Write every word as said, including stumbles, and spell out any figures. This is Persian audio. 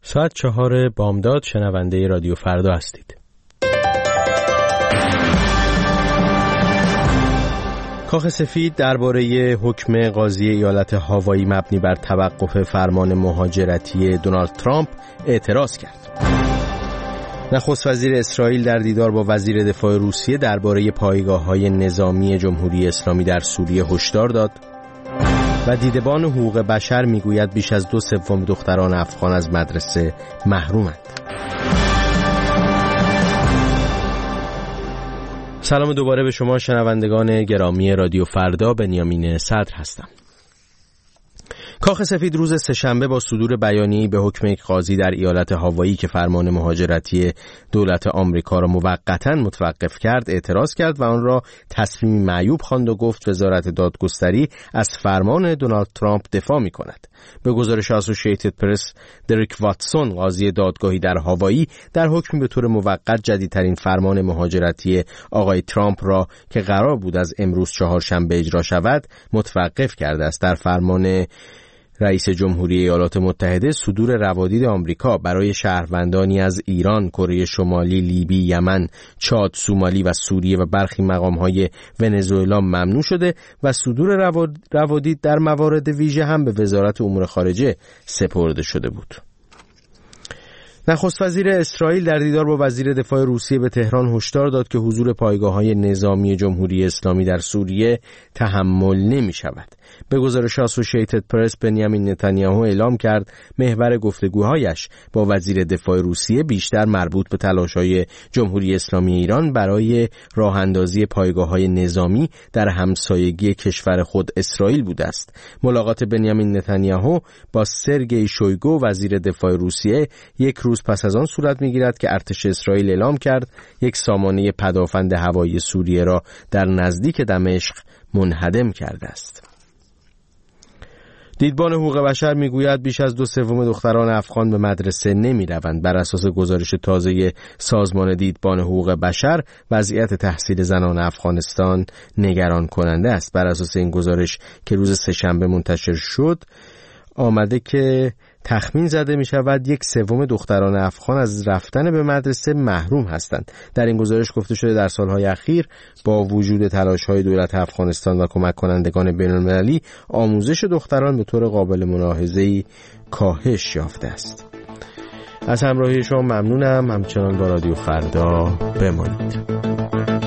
ساعت چهار بامداد شنونده رادیو فردا هستید. کاخ سفید درباره حکم قاضی ایالت هاوایی مبنی بر توقف فرمان مهاجرتی دونالد ترامپ اعتراض کرد. نخست وزیر اسرائیل در دیدار با وزیر دفاع روسیه درباره پایگاه‌های نظامی جمهوری اسلامی در سوریه هشدار داد. و دیدبان حقوق بشر میگوید بیش از دو سوم دختران افغان از مدرسه محرومند. سلام دوباره به شما شنوندگان گرامی رادیو فردا، بنیامین صدر هستم. کاخ سفید روز سه‌شنبه با صدور بیانیه‌ای به حکم یک قاضی در ایالت هاوایی که فرمان مهاجرتی دولت آمریکا را موقتاً متوقف کرد اعتراض کرد و آن را تصمیمی معیوب خواند و گفت وزارت دادگستری از فرمان دونالد ترامپ دفاع می‌کند. به گزارش اسوسییتد پرس، دریک واتسون قاضی دادگاهی در هاوایی در حکمی به طور موقت جدیدترین فرمان مهاجرتی آقای ترامپ را که قرار بود از امروز چهارشنبه اجرا شود متوقف کرده است. در فرمان رئیس جمهوری ایالات متحده صدور روادید آمریکا برای شهروندانی از ایران، کره شمالی، لیبی، یمن، چاد، سومالی و سوریه و برخی مقام‌های ونزوئلا ممنوع شده و صدور روادید در موارد ویژه هم به وزارت امور خارجه سپرده شده بود. نخست وزیر اسرائیل در دیدار با وزیر دفاع روسیه به تهران هشدار داد که حضور پایگاه‌های نظامی جمهوری اسلامی در سوریه تحمل نمی‌شود. به گزارش اسوسییتد پرس، بنیامین نتانیاهو اعلام کرد محور گفتگوهایش با وزیر دفاع روسیه بیشتر مربوط به تلاش‌های جمهوری اسلامی ایران برای راه‌اندازی پایگاه‌های نظامی در همسایگی کشور خود اسرائیل بوده است. ملاقات بنیامین نتانیاهو با سرگئی شویگو وزیر دفاع روسیه یک روز پس از آن صورت می‌گیرد که ارتش اسرائیل اعلام کرد یک سامانه پدافند هوایی سوریه را در نزدیک دمشق منهدم کرده است. دیدبان حقوق بشر میگوید بیش از دو سوم دختران افغان به مدرسه نمیروند. بر اساس گزارش تازه سازمان دیدبان حقوق بشر، وضعیت تحصیل زنان افغانستان نگران کننده است. بر اساس این گزارش که روز سه‌شنبه منتشر شد، آمده که تخمین زده می شود یک سوم دختران افغان از رفتن به مدرسه محروم هستند. در این گزارش گفته شده در سالهای اخیر با وجود تلاش‌های دولت افغانستان و کمک کنندگان بین‌المللی، آموزش دختران به طور قابل ملاحظه‌ای کاهش یافته است. از همراهی شما ممنونم. همچنان با رادیو فردا بمانید.